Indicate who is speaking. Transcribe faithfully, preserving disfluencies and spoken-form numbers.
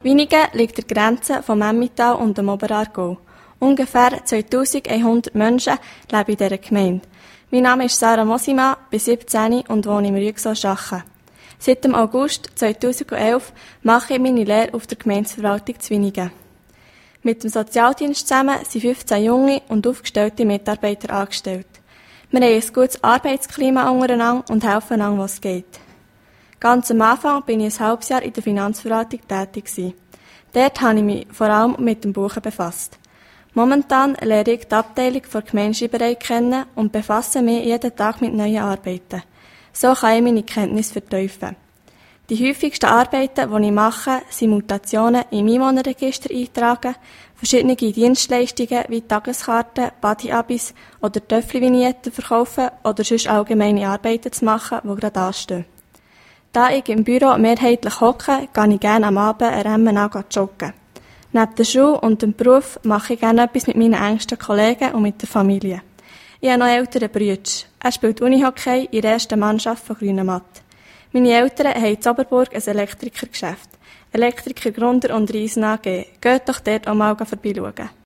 Speaker 1: Winigen liegt an der Grenze vom Emmental und dem Oberaargau. Ungefähr zweitausendeinhundert Menschen leben in dieser Gemeinde. Mein Name ist Sarah Mosima, bin siebzehn und wohne im Rüegsau-Schachen. Seit dem August zweitausendelf mache ich meine Lehre auf der Gemeindeverwaltung zu Winigen. Mit dem Sozialdienst zusammen sind fünfzehn junge und aufgestellte Mitarbeiter angestellt. Wir haben ein gutes Arbeitsklima untereinander und helfen einander, was geht. Ganz am Anfang bin ich ein halbes Jahr in der Finanzverwaltung tätig gewesen. Dort habe ich mich vor allem mit dem Buchen befasst. Momentan lehre ich die Abteilung der Gemeindeschreiberei kennen und befasse mich jeden Tag mit neuen Arbeiten. So kann ich meine Kenntnisse vertiefen. Die häufigsten Arbeiten, die ich mache, sind Mutationen im Einwohnerregister eintragen, verschiedene Dienstleistungen wie Tageskarten, Body-Abis oder Töffli-Vignetten verkaufen oder sonst allgemeine Arbeiten zu machen, die gerade anstehen. Da ich im Büro mehrheitlich hocke, gehe ich gerne am Abend einen Rennen an joggen. Neben der Schule und dem Beruf mache ich gerne etwas mit meinen engsten Kollegen und mit der Familie. Ich habe noch einen älteren Bruder. Er spielt Unihockey in der ersten Mannschaft von Grünematt. Meine Eltern haben in Oberburg ein Elektrikergeschäft. Elektriker Grunder und Riesen A G. Geht doch dort auch mal vorbeischauen.